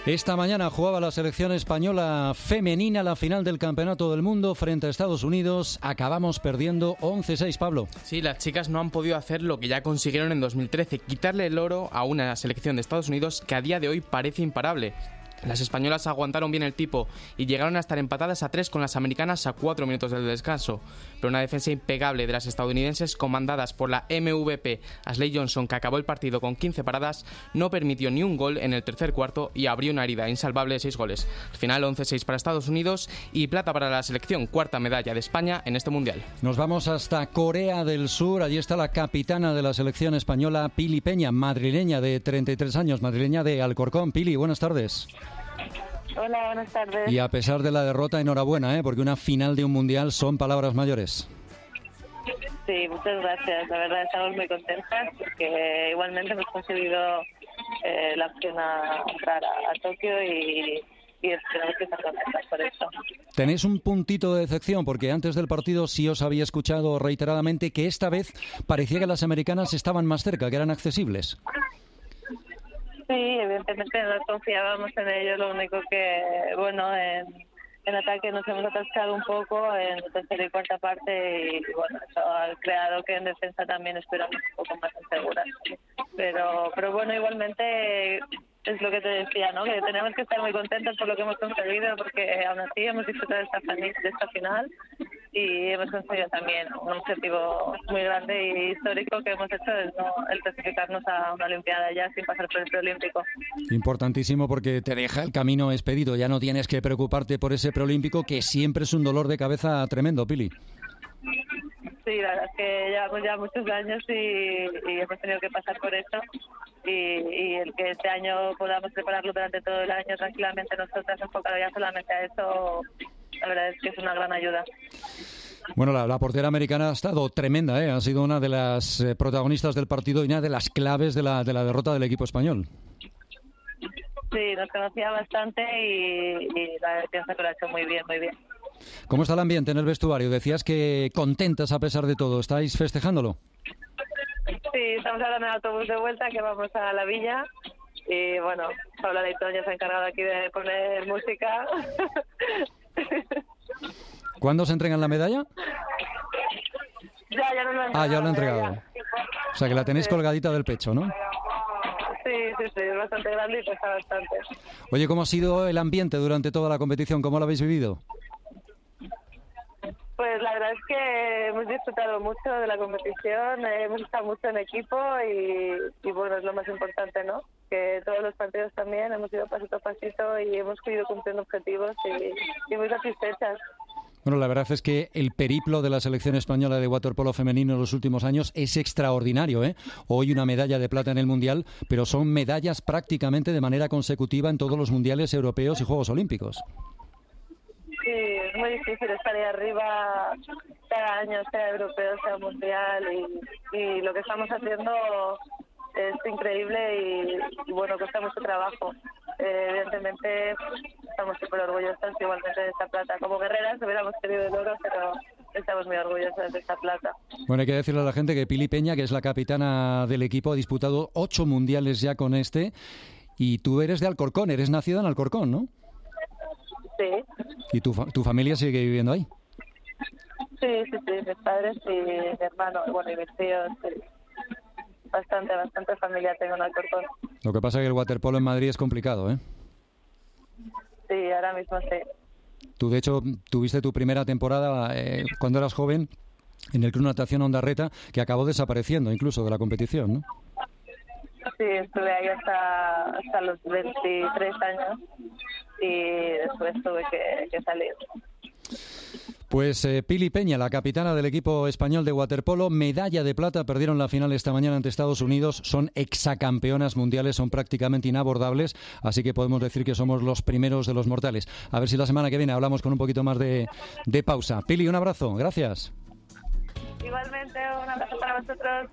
Esta mañana jugaba la selección española femenina la final del Campeonato del Mundo frente a Estados Unidos. Acabamos perdiendo 11-6, Pablo. Sí, las chicas no han podido hacer lo que ya consiguieron en 2013, quitarle el oro a una selección de Estados Unidos que a día de hoy parece imparable. Las españolas aguantaron bien el tipo y llegaron a estar empatadas a 3 con las americanas a 4 minutos del descanso. Pero una defensa impecable de las estadounidenses, comandadas por la MVP Ashley Johnson, que acabó el partido con 15 paradas, no permitió ni un gol en el tercer cuarto y abrió una herida insalvable de 6 goles. Al final 11-6 para Estados Unidos y plata para la selección, cuarta medalla de España en este mundial. Nos vamos hasta Corea del Sur. Allí está la capitana de la selección española, Pili Peña, madrileña de 33 años, madrileña de Alcorcón. Pili, buenas tardes. Hola, buenas tardes. Y a pesar de la derrota, enhorabuena, porque una final de un mundial son palabras mayores. Sí, muchas gracias. La verdad estamos muy contentas porque igualmente hemos conseguido la opción a entrar a Tokio y esperamos que estar contentas por eso. Tenéis un puntito de decepción porque antes del partido sí os había escuchado reiteradamente que esta vez parecía que las americanas estaban más cerca, que eran accesibles. Sí, evidentemente no confiábamos en ello, lo único que, bueno, en ataque nos hemos atascado un poco en la tercera y cuarta parte y, bueno, eso ha creado que en defensa también esperamos un poco más inseguras. Pero bueno, igualmente es lo que te decía, ¿no? Que tenemos que estar muy contentos por lo que hemos conseguido porque aún así hemos disfrutado de esta final y hemos conseguido también un objetivo muy grande y histórico que hemos hecho, es el clasificarnos a una Olimpiada ya sin pasar por el preolímpico. Importantísimo porque te deja el camino expedito, ya no tienes que preocuparte por ese preolímpico que siempre es un dolor de cabeza tremendo, Pili. Sí, la verdad es que llevamos ya muchos años y hemos tenido que pasar por eso y el que este año podamos prepararlo durante todo el año tranquilamente nosotras enfocado ya solamente a eso, la verdad es que es una gran ayuda. Bueno, la portera americana ha estado tremenda, ha sido una de las protagonistas del partido y una de las claves de la derrota del equipo español. Sí, nos conocía bastante y la pienso que lo ha hecho muy bien, muy bien. ¿Cómo está el ambiente en el vestuario? Decías que contentas a pesar de todo. ¿Estáis festejándolo? Sí, estamos ahora en el autobús de vuelta que vamos a la villa y bueno, Paula Leitón ya se ha encargado aquí de poner música. ¿Cuándo se entregan la medalla? Ya no lo he entregado. Ya lo he entregado. O sea que la tenéis colgadita del pecho, ¿no? Sí, es bastante grande y pesa bastante. Oye, ¿cómo ha sido el ambiente durante toda la competición? ¿Cómo lo habéis vivido? Pues la verdad es que hemos disfrutado mucho de la competición, hemos estado mucho en equipo y bueno, es lo más importante, ¿no? Que todos los partidos también hemos ido pasito a pasito y hemos ido cumpliendo objetivos y muy satisfechas. Bueno, la verdad es que el periplo de la selección española de waterpolo femenino en los últimos años es extraordinario, Hoy una medalla de plata en el Mundial, pero son medallas prácticamente de manera consecutiva en todos los mundiales europeos y Juegos Olímpicos. Sí, es muy difícil estar ahí arriba cada año, sea europeo, sea mundial y lo que estamos haciendo es increíble y bueno, cuesta mucho trabajo. Evidentemente estamos súper orgullosas igualmente de esta plata. Como guerreras hubiéramos querido el oro, pero estamos muy orgullosas de esta plata. Bueno, hay que decirle a la gente que Pili Peña, que es la capitana del equipo, ha disputado 8 mundiales ya con este y tú eres de Alcorcón, eres nacida en Alcorcón, ¿no? Sí. ¿Y tu familia sigue viviendo ahí? Sí, mis padres y mi hermano, bueno, y mis tíos, sí. Bastante familia tengo en Alcorcón. Lo que pasa es que el waterpolo en Madrid es complicado, Sí, ahora mismo sí. Tú, de hecho, tuviste tu primera temporada cuando eras joven en el Club Natación Ondarreta, que acabó desapareciendo incluso de la competición, ¿no? Sí, estuve ahí hasta los 23 años y después tuve que salir. Pues Pili Peña, la capitana del equipo español de waterpolo, medalla de plata, perdieron la final esta mañana ante Estados Unidos, son exacampeonas mundiales, son prácticamente inabordables, así que podemos decir que somos los primeros de los mortales. A ver si la semana que viene hablamos con un poquito más de pausa. Pili, un abrazo, gracias. Igualmente, un abrazo para vosotros.